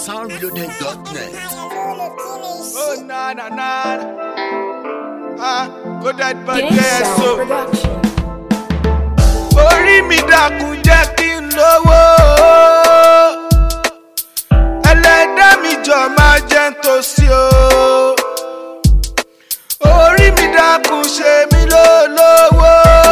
soundreloaded.net. Oh, na. Go that bad Gang there, Sound so. Production. Orí mi dákun jẹ́ kí n lówó. Ẹlẹ́dàá mi jọ máa jẹ́ n tòṣì o. Orí mi dákun ṣe mí lólówó.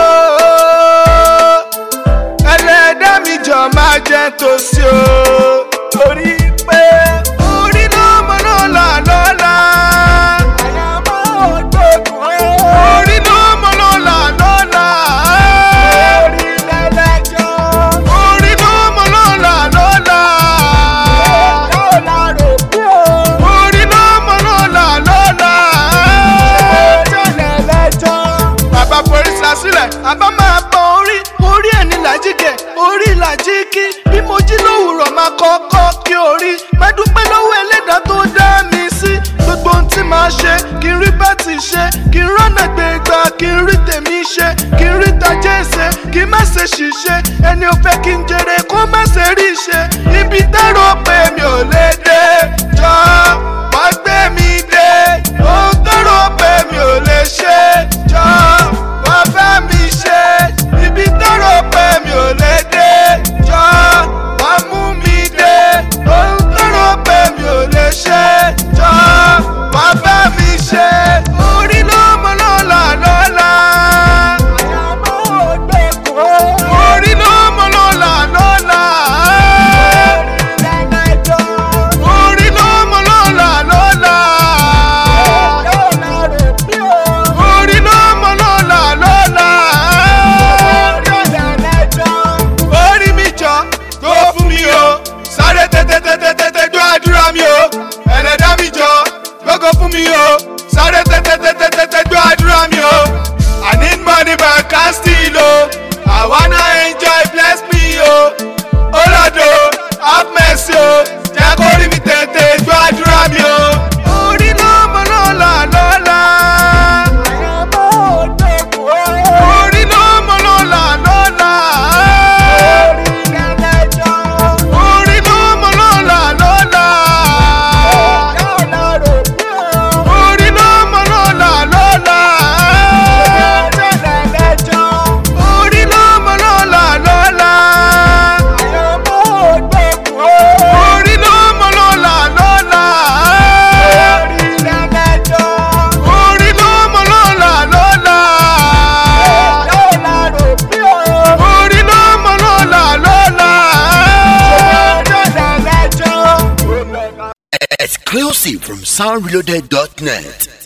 Ẹlẹ́dàá mi jọ máa jẹ́ n tòṣì o. Torí pé orí ló mọ lọ́la lọ́la. Àyàmọ́ ògbógun ẹ̀. Orí ló mọ lọ́la lọ́la. Orí lẹ́lẹ́jọ́. Orí ló mọ lọ́la lọ́la. Lọ́la rè pé o. Orí ló mọ lọ́la lọ́la. Ẹjọ́ lẹ́lẹ́jọ́. Bàbá forí sàsílẹ̀, àbá máa bọ orí. Orí ẹni làjíkẹ̀, orí làjíkí. Bí mo jí lówùrọ̀ máa kọ́kọ́ kí orí. Má dúpẹ́ lọ́wọ́ ẹlẹ́dàá tó dá mi sí. Gbogbo ohun tí màá ṣe, kí n rí bá ti ṣe. Kí n rọ́nà gbégbá, kí n rí tèmi ṣe. Kí n rí tajé ṣe, kí n má ṣe ṣìṣe. Ẹni ò fẹ́ kí n jèrè kó má ṣe rí ṣe. Ibi tẹ́rọ pé mi ò lè dé. Jọ wá gbé mi dé. Ohun tẹ́rọ pé mi ò lè ṣe. Jọ wá bá mi ṣe. Ibi tẹ́rọ pé mi ò lè dé. Jọ wá mú mi dé. Ohun tẹ́rọ pé mi ò lè ṣe. Jọ wá bá mi ṣe. Orí ló mọ lọ́la lọ́la. Àyàmọ́ ògbógun. Orí ló mọ lọ́la lọ́la. Orí ló mọ lọ́la lọ́la. Orí ló mọ lọ́la lọ́la. Orí mi jọ tó fún mi o. Sáré tètè gbọ́ àdúrà mi o. Ẹlẹ́dàá mi jọ gbogbo fún mi o. Sáré tètè gbọ́ àdúrà mi o. I need money but I can't steal o. I wanna enjoy, bless me o. Olódo have mercy o. Jẹ́ kó rí mi tètè gbọ́ àdúrà mi o. Orí ló mọ lọ́la lọ́la. Àyàmọ́ ògbógun. Orí ló mọ lọ́la lọ́la. Orí ló mọ lọ́la lọ́la. Orí ló mọ lọ́la lọ́la. Orí ló mọ lọ́la lọ́la. Orí ló mọ lọ́la lọ́la. Orí ló mọ lọ́la lọ́la. Orí ló mọ lọ́la lọ́la. Exclusive from soundreloaded.net.